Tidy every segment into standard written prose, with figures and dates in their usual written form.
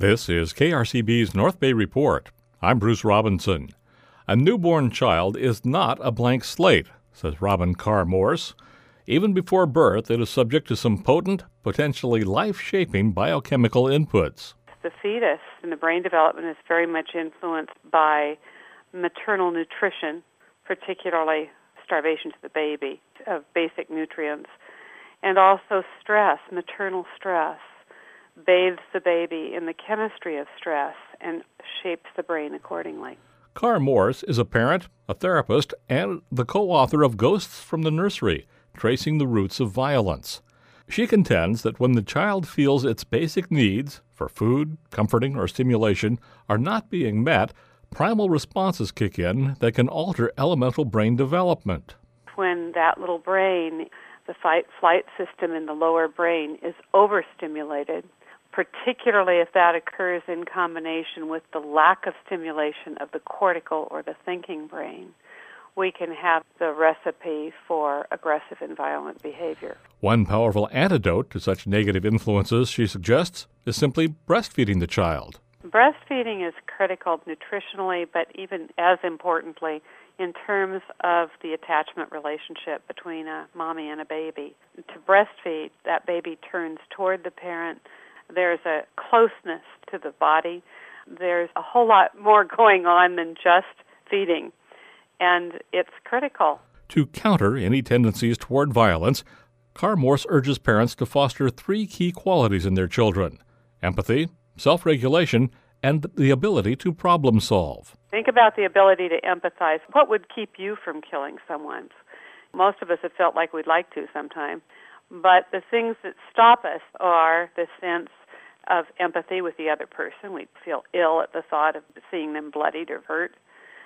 This is KRCB's North Bay Report. I'm Bruce Robinson. A newborn child is not a blank slate, says Robin Carr-Morse. Even before birth, it is subject to some potent, potentially life-shaping biochemical inputs. The fetus and the brain development is very much influenced by maternal nutrition, particularly starvation to the baby of basic nutrients, and also stress, maternal stress, bathes the baby in the chemistry of stress and shapes the brain accordingly. Carr-Morse is a parent, a therapist, and the co-author of Ghosts from the Nursery, Tracing the Roots of Violence. She contends that when the child feels its basic needs for food, comforting, or stimulation are not being met, primal responses kick in that can alter elemental brain development. When that little brain, the fight-flight system in the lower brain, is overstimulated, particularly if that occurs in combination with the lack of stimulation of the cortical or the thinking brain, we can have the recipe for aggressive and violent behavior. One powerful antidote to such negative influences, she suggests, is simply breastfeeding the child. Breastfeeding is critical nutritionally, but even as importantly, in terms of the attachment relationship between a mommy and a baby. To breastfeed, that baby turns toward the parent. There's a closeness to the body. There's a whole lot more going on than just feeding, and it's critical. To counter any tendencies toward violence, Carr-Morse urges parents to foster three key qualities in their children: empathy, self-regulation, and the ability to problem solve. Think about the ability to empathize. What would keep you from killing someone? Most of us have felt like we'd like to sometime. But the things that stop us are the sense of empathy with the other person. We feel ill at the thought of seeing them bloodied or hurt.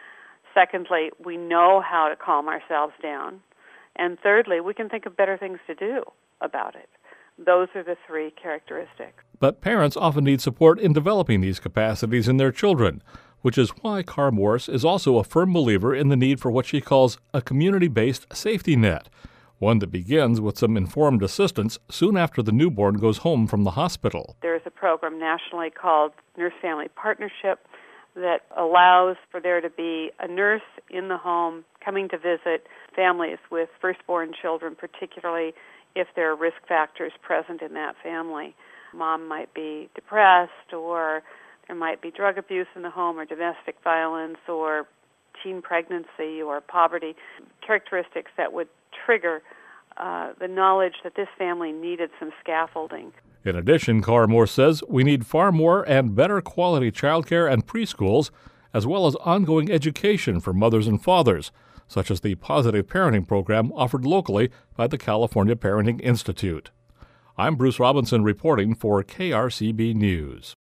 Secondly, we know how to calm ourselves down. And thirdly, we can think of better things to do about it. Those are the three characteristics. But parents often need support in developing these capacities in their children, which is why Carr-Morse is also a firm believer in the need for what she calls a community-based safety net, one that begins with some informed assistance soon after the newborn goes home from the hospital. There is a program nationally called Nurse-Family Partnership that allows for there to be a nurse in the home coming to visit families with firstborn children, particularly if there are risk factors present in that family. Mom might be depressed, or there might be drug abuse in the home, or domestic violence, or teen pregnancy, or poverty, characteristics that would trigger the knowledge that this family needed some scaffolding. In addition, Carr-Morse says we need far more and better quality childcare and preschools, as well as ongoing education for mothers and fathers, such as the Positive Parenting Program offered locally by the California Parenting Institute. I'm Bruce Robinson reporting for KRCB News.